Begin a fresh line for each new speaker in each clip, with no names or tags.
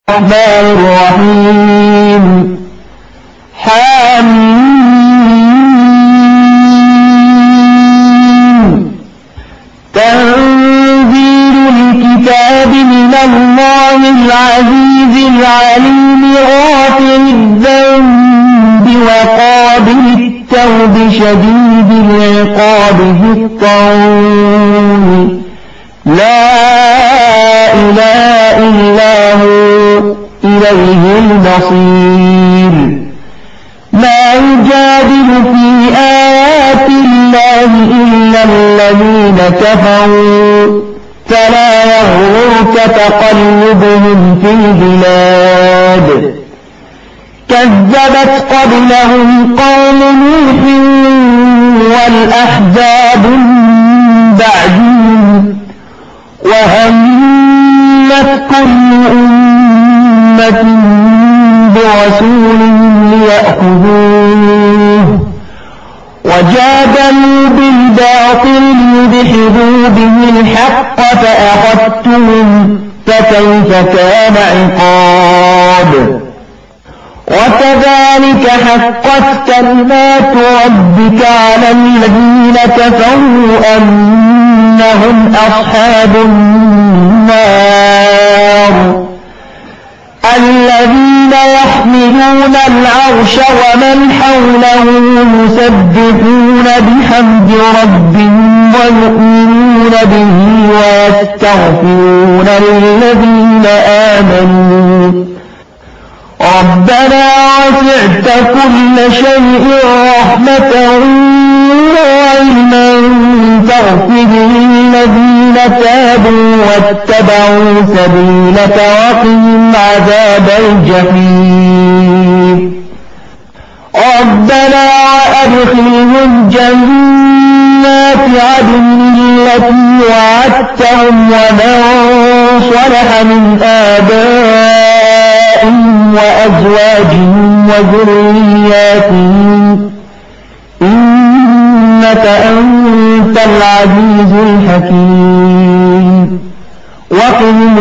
الرحمن الرحيم حميم تنزيل الكتاب من الله العزيز العليم غافر الذنب وقابل التوب شديد العقاب ذي الطول لا إله إلا هو إليه المصير ما يجادل في آيات الله إلا الذين كفروا فلا يغرك تقلبهم في البلاد كذبت قبلهم قوم نوح والأحزاب بعدهم وهمت كل أمة برسولهم ليأخذوه وجادلوا بالباطل ليدحضوا به الحق فأخذتهم فكيف كان عقاب وكذلك حقت كلمات ربك على الذين كفروا أنهم أصحاب النار الذين يحملون العرش ومن حوله يسبحون بحمد ربهم ويؤمنون به ويستغفرون للذين آمنوا ربنا وسعت كل شيء رحمة وعلما فاغفر للذين تابوا واتبعوا سبيلك وقهم عذاب الجحيم ربنا وأدخلهم جنات عدن التي وعدتهم ومن صلح من آبائهم وأزواجهم وذرياتهم إنك أنت العزيز الحكيم وقهم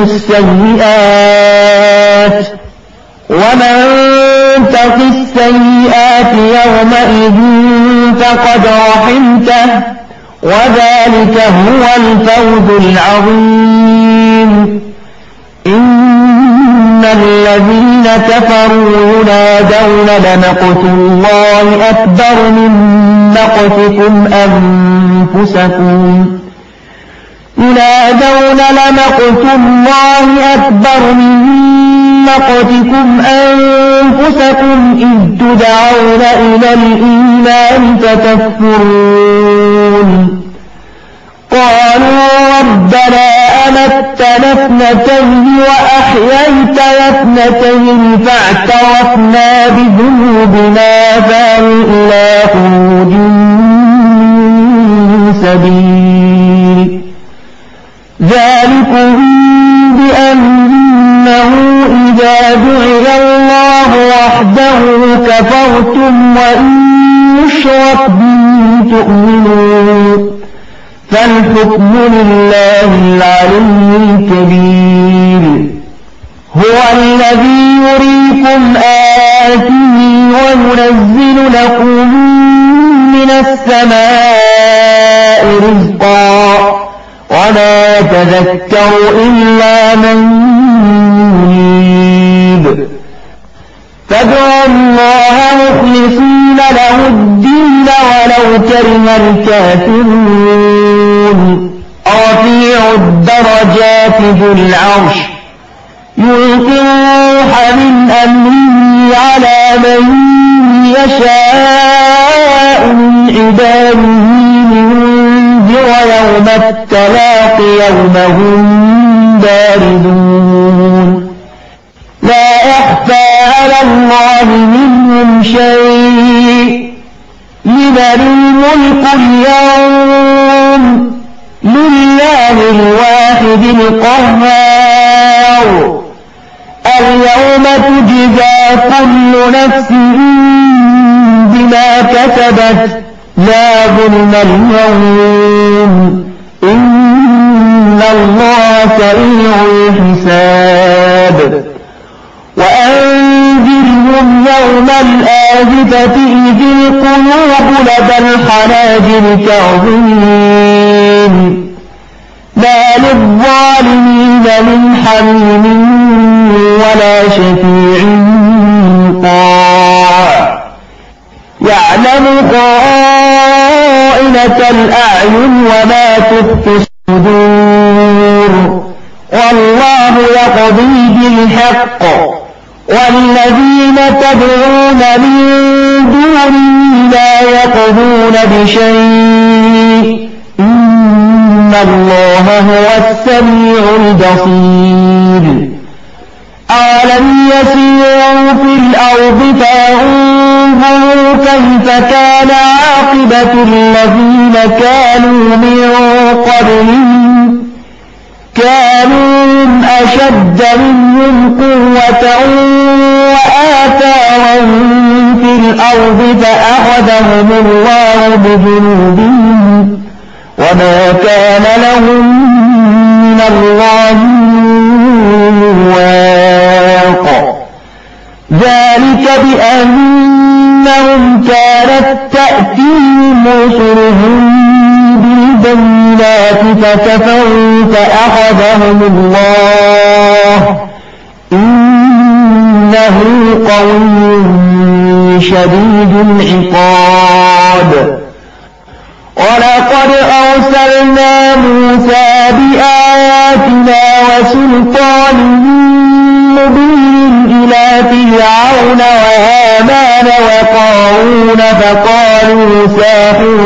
السيئات ومن تق السيئات يومئذ فقد رحمته وذلك هو الفوز العظيم إن الذين كفروا ينادون لمقت الله أكبر من مقتكم أنفسكم ينادون لمقت الله أكبر من مقتكم أنفسكم إذ تدعون إلى الإيمان فتكفرون قالوا ربنا أمتنا اثنتين وأحييتنا اثنتين فاعترفنا بذنوبنا فهل إلى خروج من سبيل ذلكم بأنه إذا دعي الله وحده كفرتم وإن يشرك به تؤمنون فالحكم لله العلي الكبير هو الذي يريكم آياته وينزل لكم من السماء رزقا ولا يتذكر إلا من ينيب فادعوا الله مخلصين له الدين ولو كره الكافرون رفيع الدرجات ذو العرش يلقي الروح من أمره على من يشاء من عباده لينذر يوم التلاق يوم هم باردون لا يخفى على الله منهم شيء لمن الملك اليوم لله الواحد القهار اليوم تجزى كل نفس بما كسبت لا ظلم اليوم إن الله سريع الحساب وأنذرهم يوم الآزفة إذ القلوب لدى الحناجر كاظمين ما للظالمين من حميم ولا شفيع مطاع يعلم خائنة الأعين وما تخفي الصدور والله يقضي بالحق والذين تدعون من دونه لا يقضون بشيء إن الله هو السميع البصير أولم يسيروا في الأرض فينظروا كيف كان عاقبة الذين كانوا من قبلهم كانوا أشد منهم قوة وآثارا في الأرض فأخذهم الله بذنوبهم وما كان لهم من الله من واق ذلك بأنهم كانت تأتيهم رسلهم بالبينات فكفروا فأخذهم الله إنه قوي شديد العقاب ولقد أرسلنا موسى بآياتنا وسلطان مبين إلى فرعون وهامان وقارون فقالوا ساحر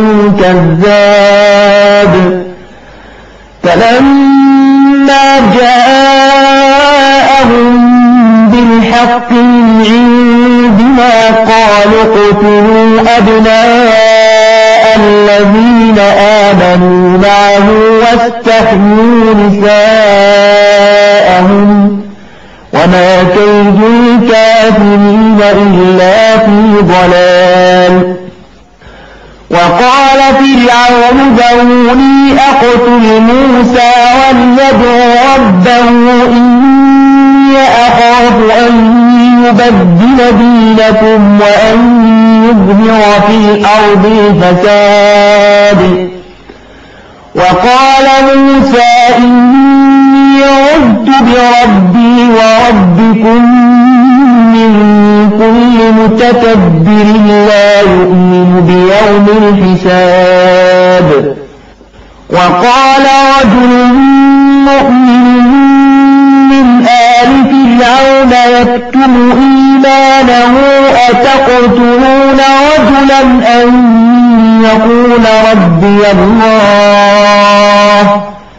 كذاب فلما جاءهم بالحق من عندنا قالوا اقتلوا أبناء الذين آمنوا معه واستحيوا نساءهم وما كيد الكافرين إلا في ضلال وقال فرعون ذروني أقتل موسى وليدع ربه إني أخاف أن يبدل دينكم وأن يظهر في الأرض الفساد وقال موسى إني عذت بربي وربكم من كل متكبر لا يؤمن بيوم الحساب وقال رجل مؤمن من آل فرعون يكتم إيمانه أتقتلون رجلا أن يقول ربي الله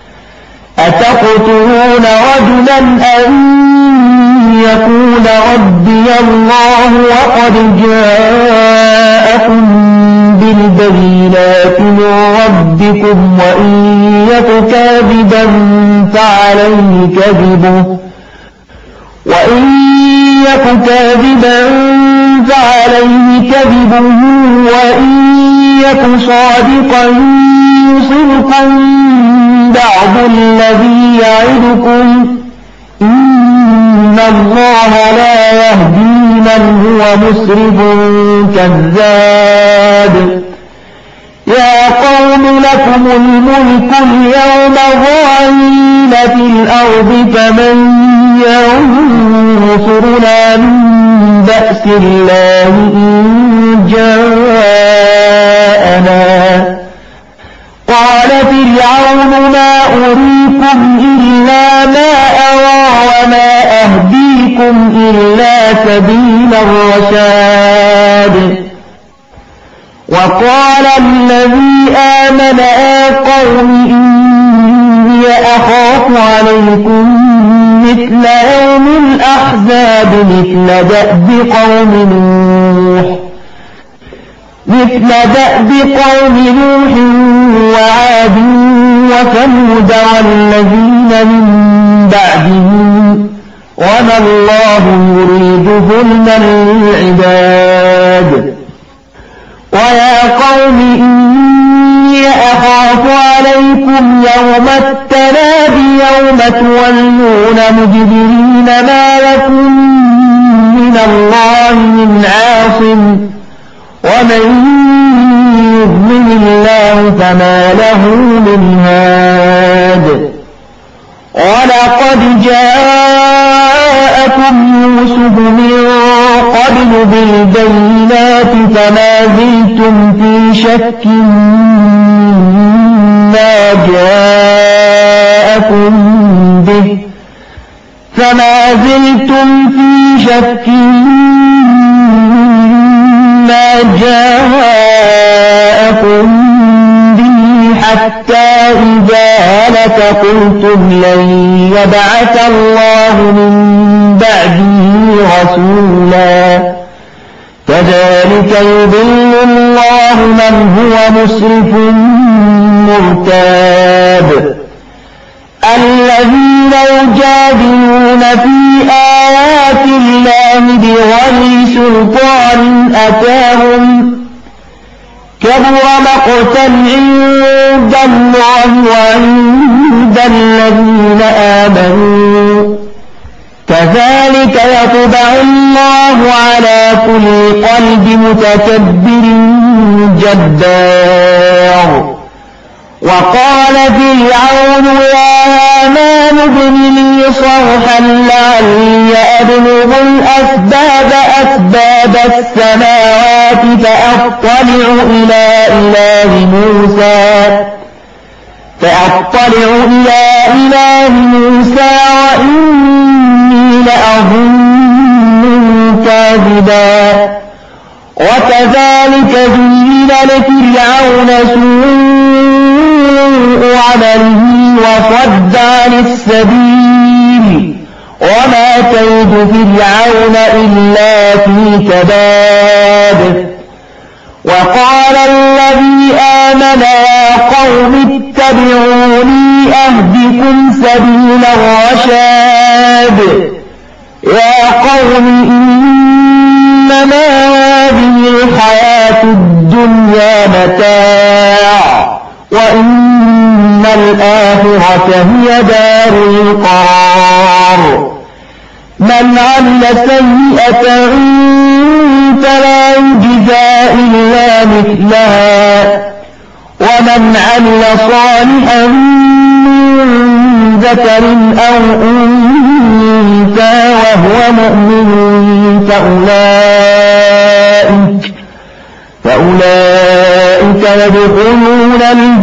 يقول ربي الله وقد جاءكم بالبينات من ربكم وإن يك كاذبا فعليه كذبه وإن يك صادقا يصبكم بعض الذي يعدكم إن الله لا يهدي من هو مسرف كذاب يا قوم لكم الملك اليوم ظاهرين في الأرض فمن ينصرنا من بأس الله إن جاءنا قال فرعون ما أريكم إلا ما أرى وما أهديكم إلا سبيل الرشاد وقال الذي آمن قوم إني أخاف عليكم مثل يوم الأحزاب مثل دأب قوم نوح وعاد وثمود والذين من بعدهم وما الله يريد ظلما للعباد ويا قوم إني أخاف عليكم يوم التناد يوم تولون مدبرين ما لكم الله من عاصم ومن يضلل الله فما له من هاد ولقد جاءكم يوسف من قبل بالبينات فما زلتم في شك مما جاءكم به حتى إذا هلك قلتم لن يبعث الله من بعده رسولا كذلك يضل الله من هو مسرف مرتاب الذين يجادلون في آيات الله بغير سلطان أتاهم كبر مقتا عند الله وعند الذين آمنوا كذلك يطبع الله على كل قلب متكبر جبار وقال فرعون يا هامان ابن لي صرحا لعلي أبلغ أسباب السماوات فأطلع إلى إله موسى وإني لأظنه كاذبا وكذلك زين لفرعون سوء عمله وصد عن السبيل وما كيد فرعون إلا في تباب وقال الذي آمن يا قوم اتبعوني أهدكم سبيل الرشاد يا قوم إنما هذه الحياة الدنيا متاع وإن الآخرة هي دار القرار من عمل سيئة فلا يجزى إلا مثلها ومن عمل صالحا من ذكر أو أنثى وهو مؤمن فأولئك يدخلون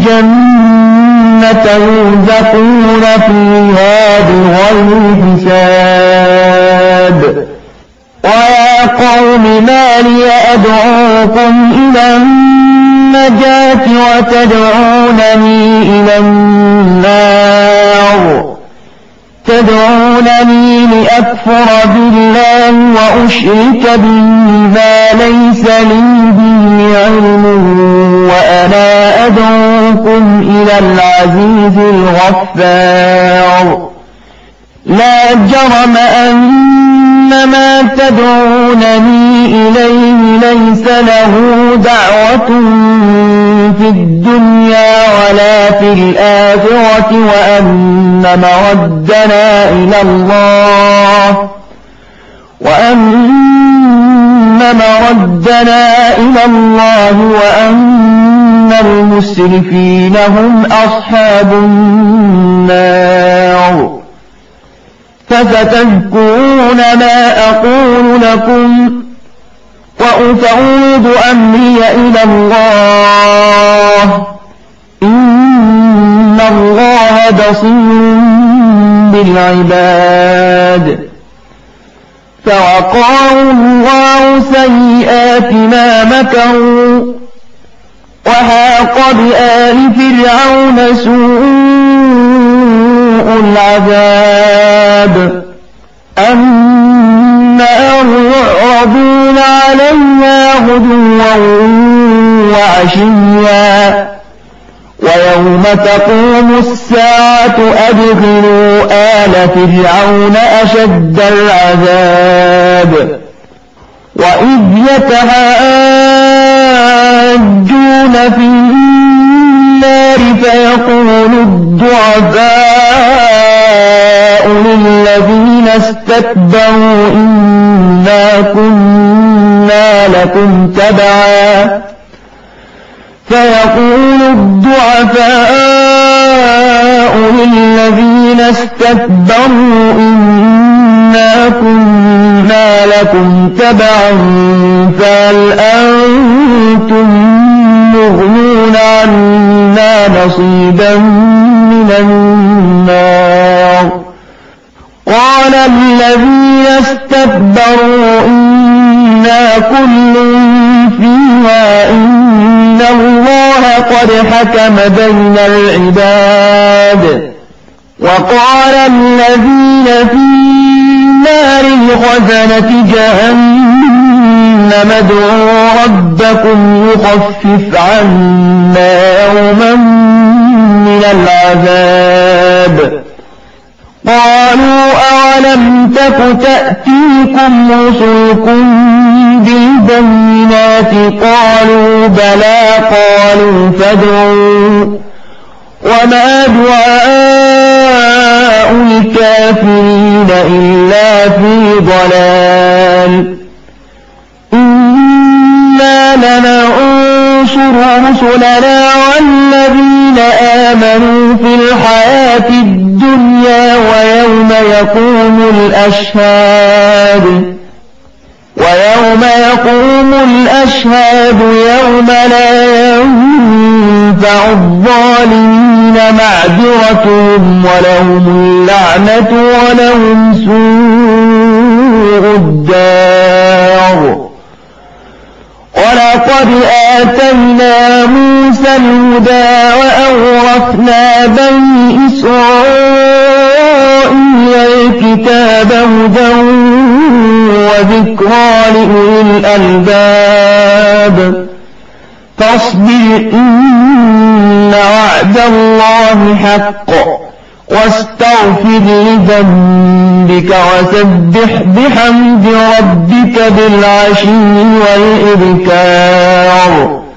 الجنة يرزقون فيها بغير حساب ويا قوم ما لي أدعوكم إلى النجاة وتدعونني إلى النار تدعونني لأكفر بالله وأشرك به ما ليس لي به علم وأنا أدعوكم إلى العزيز الغفار لا جرم أن ما تدعونني إليه ليس له دعوة في الدنيا ولا في الآخرة وأن مردنا إلى الله وأن المسرفين هم أصحاب النار فستذكرون ما أقول لكم وأفوض أمري إلى الله إن الله بصير بالعباد فوقاه الله سيئات ما مكروا وحاق بآل فرعون سوء العذاب النار يعرضون عليها غدوا وعشيا ويوم تقوم الساعة أدخلوا آل فرعون أشد العذاب وإذ يتحاجون في النار فيقول الضعفاء للذين الذين استكبروا إنا كنا لكم تبعا فيقول الضعفاء للذين استكبروا إنا كنا لكم تبعا فهل أنتم مغنون عنا نصيبا من النار قال الذين استكبروا إنا كل فيها إن الله قد حكم بين العباد وقال الذين في النار لخزنة جهنم ادعوا ربكم يخفف عنا يوما من العذاب قالوا أولم تك تأتيكم رسلكم بالبينات قالوا بلى قالوا فادعوا وما دعاء الكافرين إلا في ضلال إنا لننصر رسلنا والذين آمنوا في الحياة الدنيا ويوم يقوم الأشهاد يوم لا ينفع الظالمين معذرتهم ولهم اللعنة ولهم سوء الدار ولقد آتينا موسى الهدى وأورثنا بني إسرائيل الكتاب هدى وذكرى لأولي الألباب فاصبر إن وعد الله حق واستغفر لذنبك وسبح بحمد ربك بالعشي والإبكار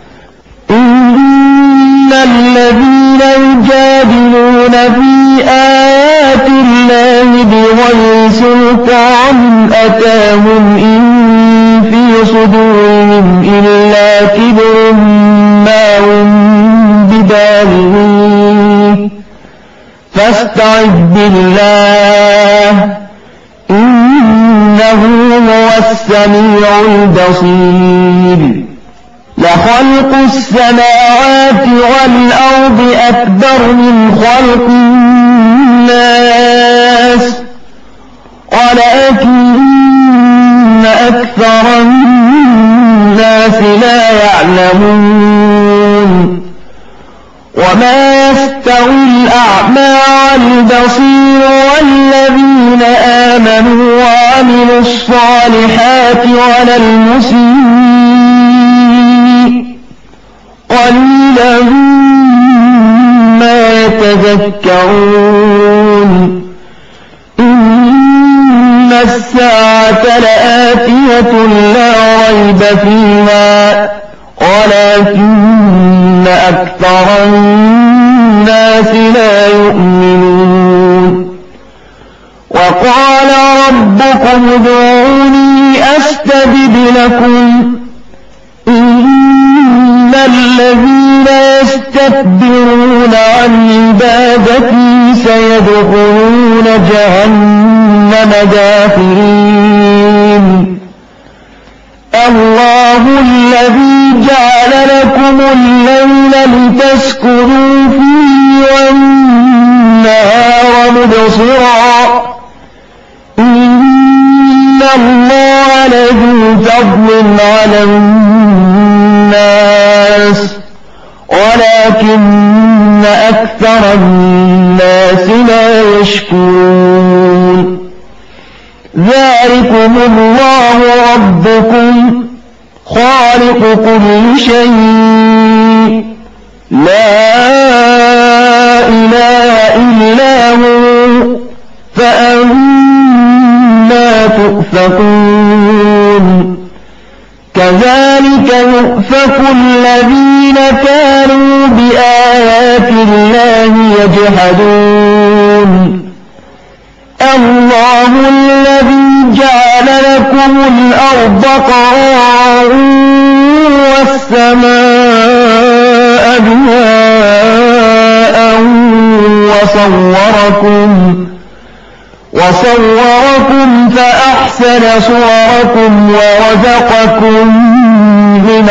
إن الذين يجادلون في آيات الله بغير سلطان أتاهم إن في صدورهم إلا كبر ما هم ببالغيه فاستعذ بالله إنه هو السميع البصير لخلق السماوات والأرض أكبر من خلق الناس ولكن أكثر الناس لا يعلمون وما يستوي الأعمى والبصير والذين آمنوا وعملوا الصالحات ولا المسيء قليلا ما يتذكرون إن الساعة لآتية لا ريب فيها ولكن أكثر الناس لا يؤمنون وقال ربكم ادعوني أستجب لكم إن الذين يستكبرون عن عبادتي سيدخلون جهنم داخرين الله الذي جعل لكم الليل لتسكنوا فيه والنهار مبصرا إن الله لذو فضل على الناس ولكن أكثر الناس لا يشكرون ذلكم الله ربكم خالق كل شيء لا إله إلا هو فأنا تؤفكون كذلك يؤفك الذين كانوا بآيات الله يجحدون الله الذي جعل لكم الأرض قرارا والسماء بناء وصوركم فأحسن صوركم ورزقكم من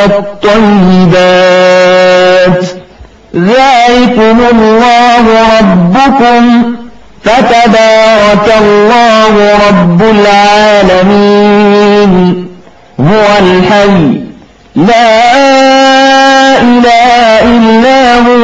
الطيبات ذلكم الله ربكم فتبارك الله رب العالمين هو الحي لا إله إلا هو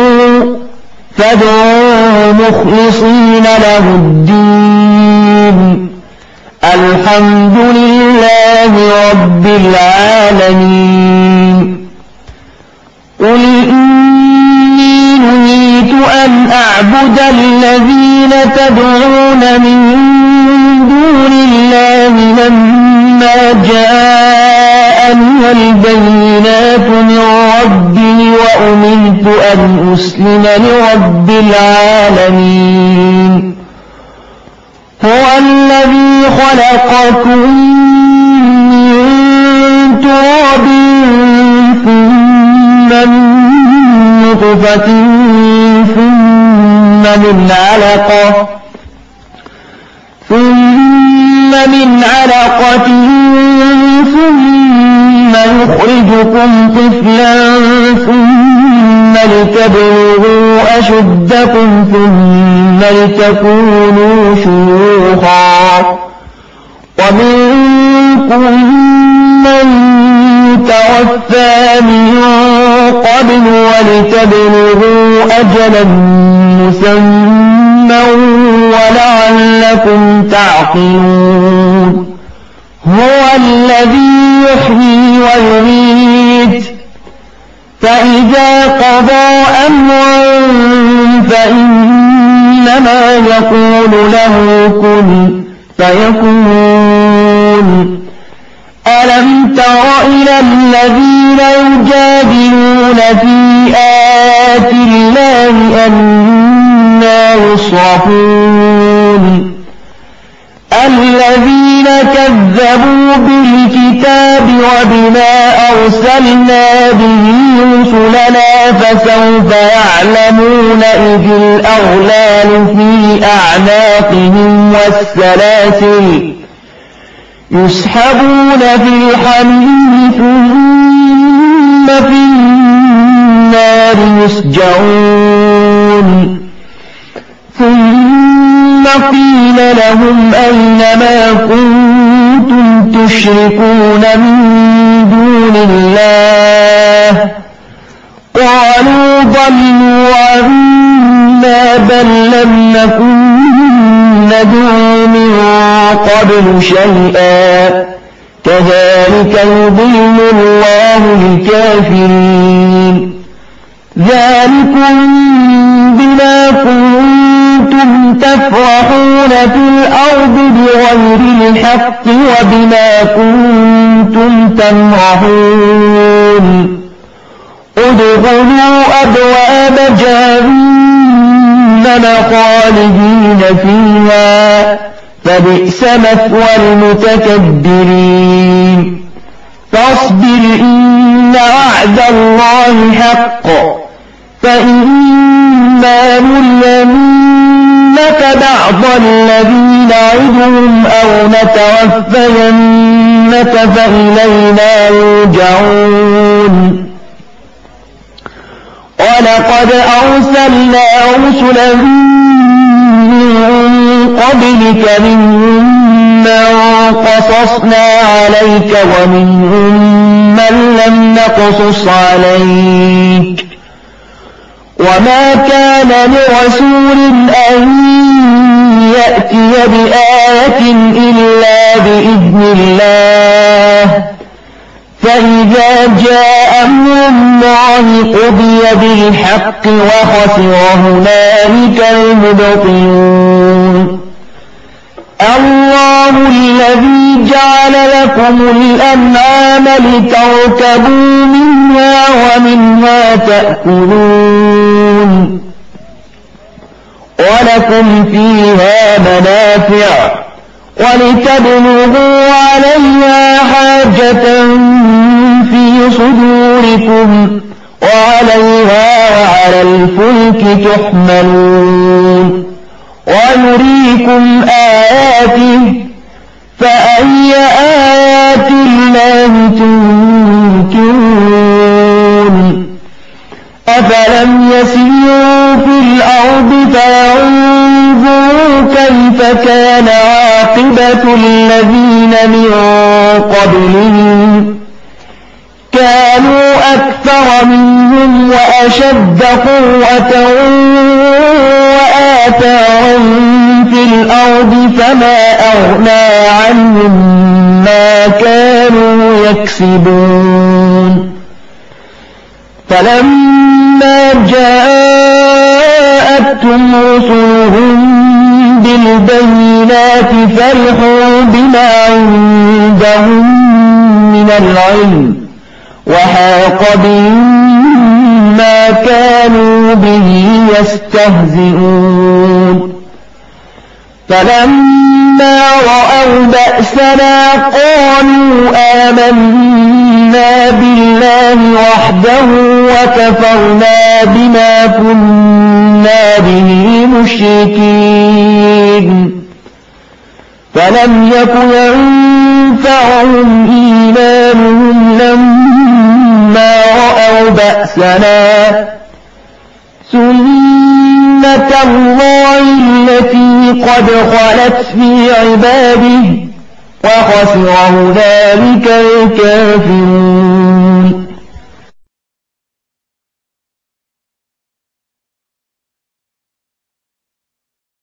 فادعوه مخلصين له الدين الحمد لله رب العالمين قل إني نهيت أن أعبد الذين تدعون من دون الله لما جاءني البينات من ربي وأمرت أن أسلم لرب العالمين هو الذي خلقكم من تراب ثم من نطفة ثم من علقة ثم يخرجكم طفلا ثم لتبلغوا أشدكم ثم لتكونوا شيوخا ومنكم من يتوفى من قبل ولتبلغوا أجلا مسمى ولعلكم تعقلون هو الذي يحيي ويميت فإذا قضى أمرا فإنما يقول له كن فيكون ألم تر إلى الذين يجادلون في آيات الله أنى يصرفون الذين كذبوا بالكتاب وبما أرسلنا به رسلنا فسوف يعلمون إذ الأغلال في أعناقهم والسلاسل يسحبون في الحميم ثم في النار يسجرون ثم قيل لهم أين ما كنتم تشركون من دون الله قالوا ضلوا عنا بل لم نكن ندعو من قبل شيئا كذلك يضل الله الكافرين ذلكم بما كنتم تفرحون في الأرض بغير الحق وبما كنتم تمرحون ادخلوا أبواب جهنم خالدين فيها فبئس مثوى المتكبرين فاصبر إن وعد الله حق فإما نرينك بعض الذي نعدهم أو نتوفينك فإلينا يرجعون ولقد أرسلنا رسلا من قبلك منهم من قصصنا عليك ومنهم من لم نقصص عليك وما كان لرسول أن يأتي بآية إلا بإذن الله فإذا جاء أمر الله قضي بالحق وخسر هنالك المبطلون الله الذي جعل لكم الأنعام لتركبوا منها ومنها تأكلون ولكم فيها منافع ولتبلغوا عليها حاجة في صدوركم وعليها وعلى الفلك تحملون ويريكم آياته فأي آيات الله تنكرون أفلم يسيروا في الأرض فينظروا كيف كان عاقبة الذين من قبلهم كانوا أكثر منهم وأشد قوة وآثارا في الأرض فما أغنى عنهم ما كانوا يكسبون فلما جاءتهم رسلهم بالبينات فرحوا بما عندهم من العلم وحاق بهم ما كانوا به يستهزئون فلما رأوا بأسنا قالوا آمنا بالله وحده وكفرنا بما كنا به مشركين فلم يكن ينفعهم إيمانهم لما رأوا بأسنا سنة الله التي قد خلت في عباده وخسر هنالك الكافرون